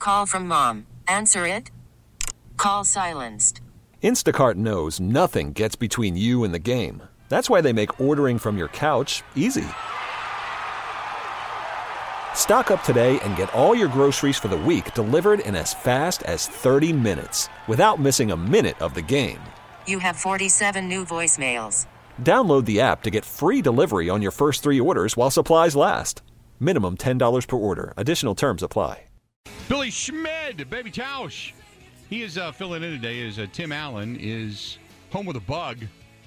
Call from mom. Answer it. Call silenced. Instacart knows nothing gets between you and the game. That's why they make ordering from your couch easy. Stock up today and get all your groceries for the week delivered in as fast as 30 minutes without missing a minute of the game. You have 47 new voicemails. Download the app to get free delivery on your first 3 orders while supplies last. Minimum $10 per order. Additional terms apply. Billy Schmid, Baby Tausch. He is filling in today as Tim Allen is home with a bug.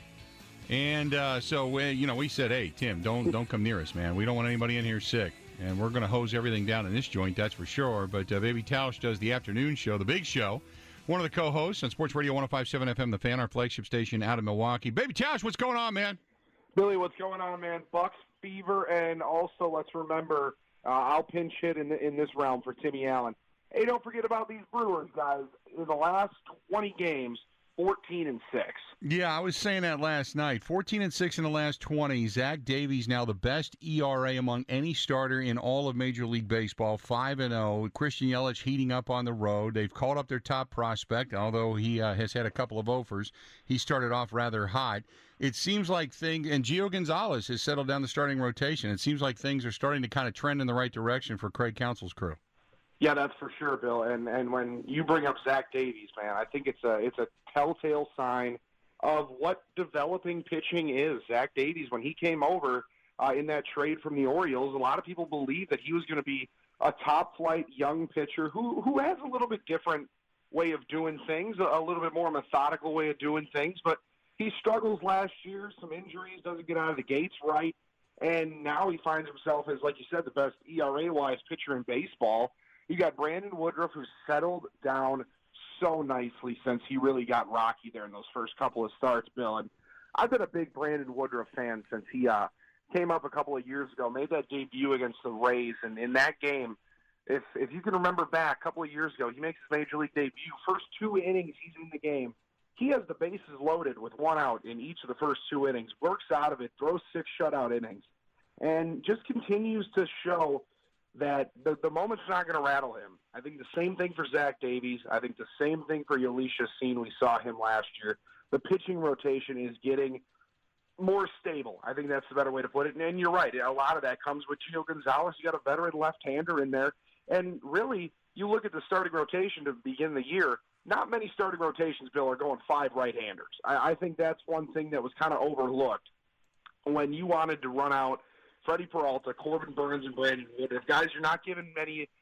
And so we said, hey, Tim, don't come near us, man. We don't want anybody in here sick. And we're going to hose everything down in this joint, that's for sure. But Baby Tausch does the afternoon show, the big show. One of the co-hosts on Sports Radio 105.7 FM, The Fan, our flagship station out of Milwaukee. Baby Tausch, what's going on, man? Billy, what's going on, man? Bucks fever, and also let's remember, I'll pinch hit in this round for Timmy Allen. Hey, don't forget about these Brewers, guys. In the last 20 games, 14-6. Yeah, I was saying that last night. 14-6 in the last 20. Zach Davies now the best ERA among any starter in all of Major League Baseball, 5-0. Christian Yelich heating up on the road. They've called up their top prospect, although he has had a couple of offers. He started off rather hot. It seems like and Gio Gonzalez has settled down the starting rotation. It seems like things are starting to kind of trend in the right direction for Craig Counsell's crew. Yeah, that's for sure, Bill. And when you bring up Zach Davies, man, I think it's a telltale sign of what developing pitching is. Zach Davies, when he came over in that trade from the Orioles, a lot of people believed that he was going to be a top-flight young pitcher who has a little bit different way of doing things, a little bit more methodical way of doing things. But he struggles last year, some injuries, doesn't get out of the gates right, and now he finds himself as, like you said, the best ERA-wise pitcher in baseball. You got Brandon Woodruff, who's settled down so nicely since he really got rocky there in those first couple of starts, Bill. And I've been a big Brandon Woodruff fan since he came up a couple of years ago, made that debut against the Rays. And in that game, if you can remember back a couple of years ago, he makes his Major League debut. First 2 innings he's in the game, he has the bases loaded with 1 out in each of the first 2 innings, works out of it, throws 6 shutout innings, and just continues to show that the moment's not going to rattle him. I think the same thing for Zach Davies. I think the same thing for Yalisha Seen. We saw him last year. The pitching rotation is getting more stable. I think that's the better way to put it. And you're right. A lot of that comes with Gio Gonzalez. You got a veteran left-hander in there. And really, you look at the starting rotation to begin the year, not many starting rotations, Bill, are going 5 right-handers. I think that's one thing that was kind of overlooked when you wanted to run out Freddie Peralta, Corbin Burns, and Brandon Woodruff. Guys, you're not giving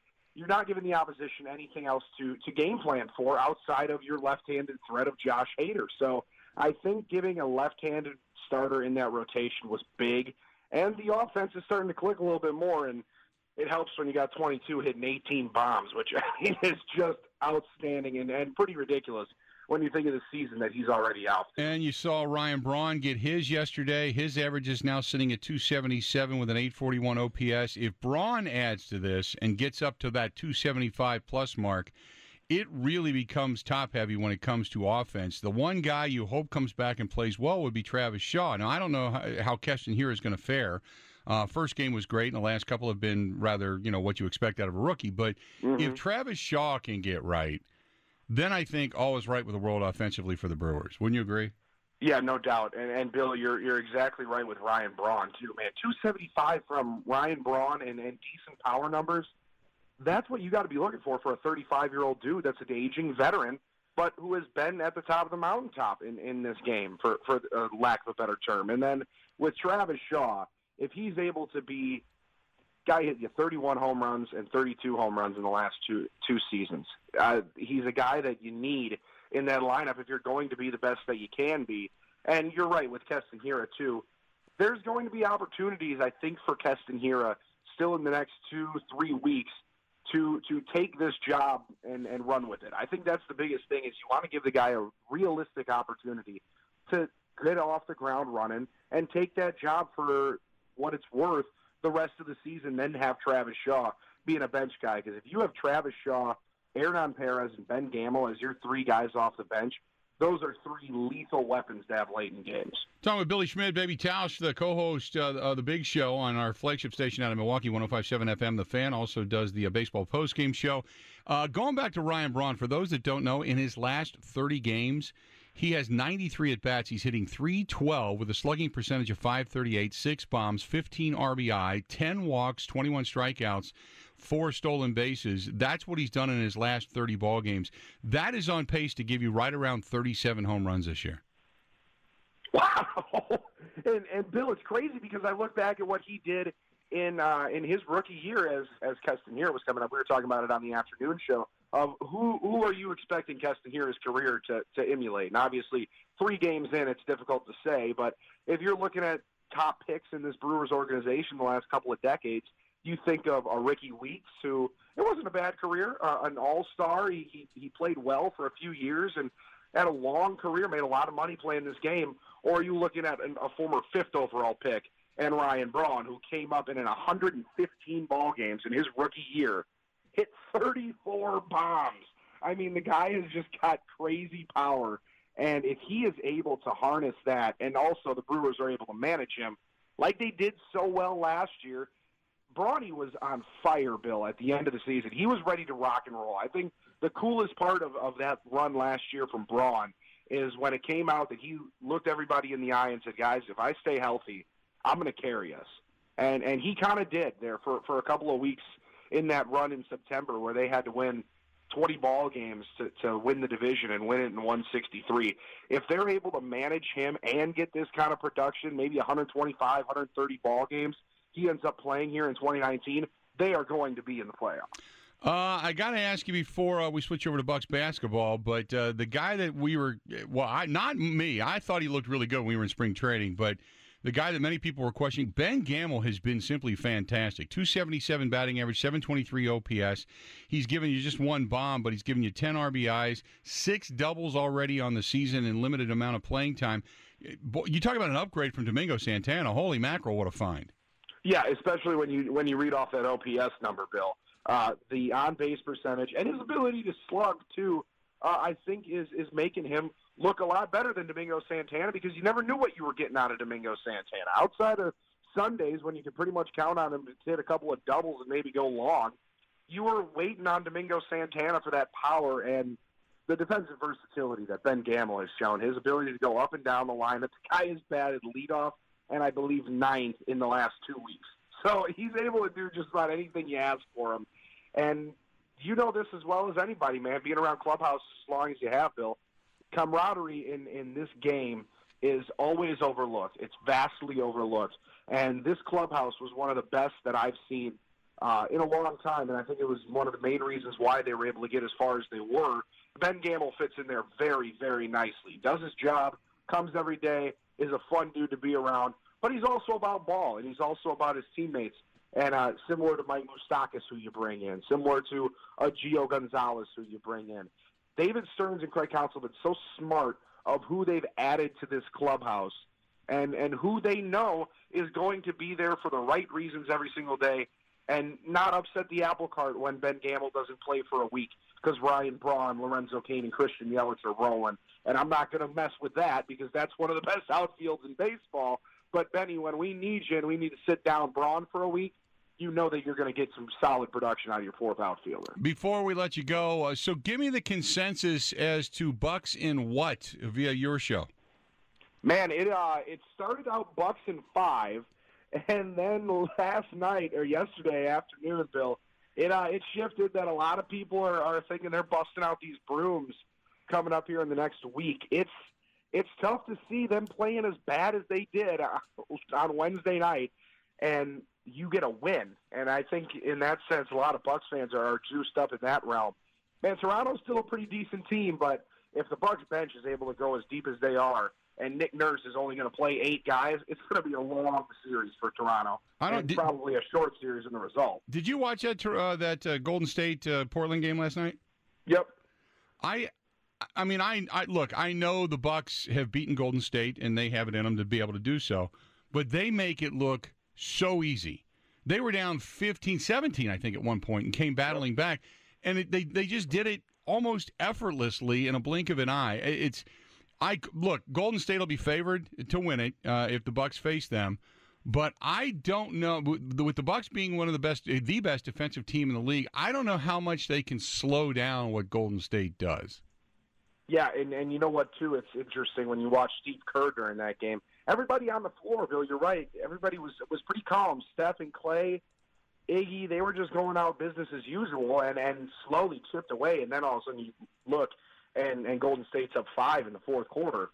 the opposition anything else to game plan for outside of your left-handed threat of Josh Hader. So I think giving a left-handed starter in that rotation was big, and the offense is starting to click a little bit more, and it helps when you got 22 hitting 18 bombs, which I mean, is just outstanding and pretty ridiculous when you think of the season that he's already out. And you saw Ryan Braun get his yesterday. His average is now sitting at 277 with an 841 OPS. If Braun adds to this and gets up to that 275-plus mark, it really becomes top-heavy when it comes to offense. The one guy you hope comes back and plays well would be Travis Shaw. Now, I don't know how Keston Hiura is going to fare. First game was great, and the last couple have been rather, what you expect out of a rookie. But if Travis Shaw can get right, then I think all is right with the world offensively for the Brewers. Wouldn't you agree? Yeah, no doubt. And Bill, you're exactly right with Ryan Braun, too, man. 275 from Ryan Braun and decent power numbers. That's what you got to be looking for a 35-year-old dude that's an aging veteran, but who has been at the top of the mountaintop in this game, for lack of a better term. And then with Travis Shaw, if he's able to be – guy hit you 31 home runs and 32 home runs in the last two seasons. He's a guy that you need in that lineup if you're going to be the best that you can be. And you're right with Keston Hiura, too. There's going to be opportunities, I think, for Keston Hiura still in the next 2-3 weeks to take this job and run with it. I think that's the biggest thing is you want to give the guy a realistic opportunity to get off the ground running and take that job for what it's worth the rest of the season, then have Travis Shaw being a bench guy. Because if you have Travis Shaw, Hernan Perez, and Ben Gamel as your 3 guys off the bench, those are three lethal weapons to have late in games. Talking with Billy Schmidt, Baby Tausch, the co-host of The Big Show on our flagship station out of Milwaukee, 105.7 FM, The Fan, also does the baseball postgame show. Going back to Ryan Braun, for those that don't know, in his last 30 games, he has 93 at-bats. He's hitting .312 with a slugging percentage of .538, 6 bombs, 15 RBI, 10 walks, 21 strikeouts, 4 stolen bases. That's what he's done in his last 30 ball games. That is on pace to give you right around 37 home runs this year. Wow. And Bill, it's crazy because I look back at what he did in his rookie year as Castanheira was coming up. We were talking about it on the afternoon show. Who are you expecting Castanheira's career to emulate? And obviously, 3 games in, it's difficult to say. But if you're looking at top picks in this Brewers organization the last couple of decades, you think of a Ricky Weeks, who it wasn't a bad career, an all-star. He played well for a few years and had a long career, made a lot of money playing this game. Or are you looking at a former 5th overall pick and Ryan Braun, who came up in 115 ball games in his rookie year, hit 34 bombs. I mean, the guy has just got crazy power. And if he is able to harness that, and also the Brewers are able to manage him, like they did so well last year, Brawny was on fire, Bill, at the end of the season. He was ready to rock and roll. I think the coolest part of that run last year from Braun is when it came out that he looked everybody in the eye and said, guys, if I stay healthy, I'm going to carry us. And he kind of did there for a couple of weeks in that run in September where they had to win 20 ball games to win the division and win it in 163. If they're able to manage him and get this kind of production, maybe 125, 130 ball games, he ends up playing here in 2019, they are going to be in the playoffs. I got to ask you before we switch over to Bucks basketball, but the guy that we were, not me, I thought he looked really good when we were in spring training, but the guy that many people were questioning, Ben Gamel, has been simply fantastic. 277 batting average, 723 OPS. He's given you just 1 bomb, but he's given you 10 RBIs, 6 doubles already on the season and limited amount of playing time. You talk about an upgrade from Domingo Santana. Holy mackerel, what a find. Yeah, especially when you read off that OPS number, Bill. The on-base percentage and his ability to slug, too, I think is making him look a lot better than Domingo Santana because you never knew what you were getting out of Domingo Santana. Outside of Sundays when you could pretty much count on him to hit a couple of doubles and maybe go long, you were waiting on Domingo Santana for that power and the defensive versatility that Ben Gamel has shown, his ability to go up and down the line. That the guy has batted leadoff and I believe 9th in the last 2 weeks. So he's able to do just about anything you ask for him. And you know this as well as anybody, man, being around clubhouses as long as you have, Bill. Camaraderie in this game is always overlooked. It's vastly overlooked. And this clubhouse was one of the best that I've seen in a long time, and I think it was one of the main reasons why they were able to get as far as they were. Ben Gamel fits in there very, very nicely. Does his job, comes every day, is a fun dude to be around, but he's also about ball, and he's also about his teammates. And similar to Mike Moustakas, who you bring in, similar to Gio Gonzalez, who you bring in. David Stearns and Craig Counsell have been so smart of who they've added to this clubhouse and who they know is going to be there for the right reasons every single day and not upset the apple cart when Ben Gamel doesn't play for a week because Ryan Braun, Lorenzo Cain, and Christian Yelich are rolling. And I'm not going to mess with that because that's one of the best outfields in baseball. But, Benny, when we need you and we need to sit down Braun for a week, you know that you're going to get some solid production out of your 4th outfielder. Before we let you go, so give me the consensus as to Bucks in what via your show? Man, it started out Bucks in 5, and then last night or yesterday afternoon, Bill, it shifted that a lot of people are thinking they're busting out these brooms coming up here in the next week. It's tough to see them playing as bad as they did on Wednesday night, and you get a win. And I think in that sense, a lot of Bucks fans are juiced up in that realm. Man, Toronto's still a pretty decent team, but if the Bucks bench is able to go as deep as they are, and Nick Nurse is only going to play 8 guys, it's going to be a long series for Toronto. Probably a short series in the result. Did you watch that Golden State Portland game last night? Yep. I mean, look, I know the Bucks have beaten Golden State, and they have it in them to be able to do so, but they make it look so easy. They were down 15-17, I think, at one point, and came battling back, and they just did it almost effortlessly in a blink of an eye. Look, Golden State will be favored to win it if the Bucks face them. But I don't know, with the Bucks being one of the best defensive team in the league, I don't know how much they can slow down what Golden State does. Yeah, and you know what, too? It's interesting when you watch Steve Kerr during that game. Everybody on the floor, Bill, you're right. Everybody was pretty calm. Steph and Clay, Iggy, they were just going out business as usual and slowly chipped away. And then all of a sudden you look, and Golden State's up 5 in the fourth quarter.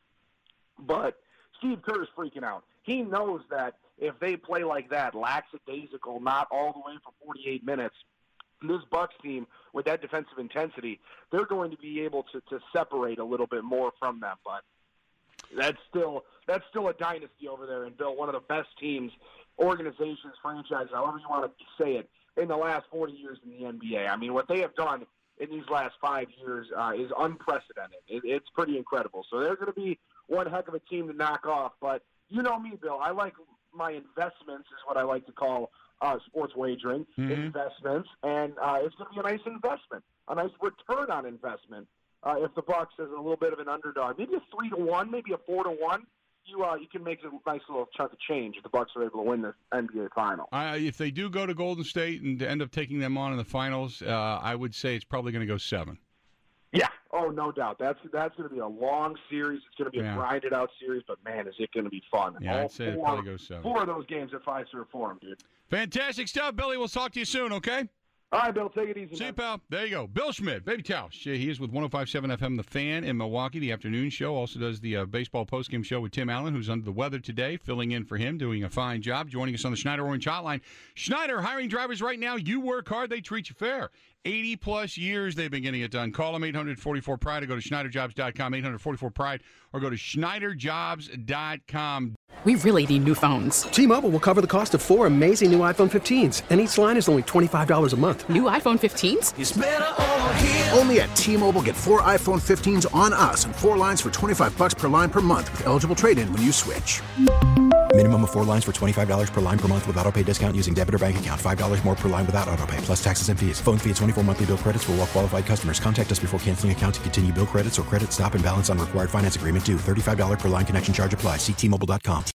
But Steve Kerr's freaking out. He knows that if they play like that, lackadaisical, not all the way for 48 minutes, this Bucks team, with that defensive intensity, they're going to be able to separate a little bit more from them. But that's still a dynasty over there, and Bill, one of the best teams, organizations, franchises, however you want to say it, in the last 40 years in the NBA. I mean, what they have done in these last 5 years is unprecedented. It's pretty incredible. So they're going to be one heck of a team to knock off. But you know me, Bill. I like my investments, is what I like to call sports wagering, investments. And it's going to be a nice investment, a nice return on investment. If the Bucks is a little bit of an underdog, maybe a 3-1, maybe a 4-1, you can make a nice little chunk of change if the Bucks are able to win the NBA final. If they do go to Golden State and end up taking them on in the finals, I would say it's probably going to go 7. Yeah. Oh, no doubt. That's going to be a long series. It's going to be a grinded out series, but man, is it going to be fun. Yeah, I'd say it probably goes 7. 4 of those games at Fiserv Forum, dude. Fantastic stuff, Billy. We'll talk to you soon, okay? All right, Bill, take it easy. See you, pal. There you go. Bill Schmidt, Baby Tausch. He is with 105.7 FM, The Fan in Milwaukee, the afternoon show. Also does the baseball postgame show with Tim Allen, who's under the weather today, filling in for him, doing a fine job. Joining us on the Schneider Orange Hotline. Schneider, hiring drivers right now. You work hard, they treat you fair. 80-plus years they've been getting it done. Call them 844-PRIDE or go to SchneiderJobs.com, 844-PRIDE, or go to SchneiderJobs.com. We really need new phones. T-Mobile will cover the cost of 4 amazing new iPhone 15s, and each line is only $25 a month. New iPhone 15s? It's better over here. Only at T-Mobile, get 4 iPhone 15s on us and 4 lines for $25 per line per month with eligible trade-in when you switch. Minimum of 4 lines for $25 per line per month with autopay discount using debit or bank account. $5 more per line without autopay, plus taxes and fees. Phone fee at 24 monthly bill credits for well-qualified customers. Contact us before canceling account to continue bill credits or credit stop and balance on required finance agreement due. $35 per line connection charge applies. See T-Mobile.com.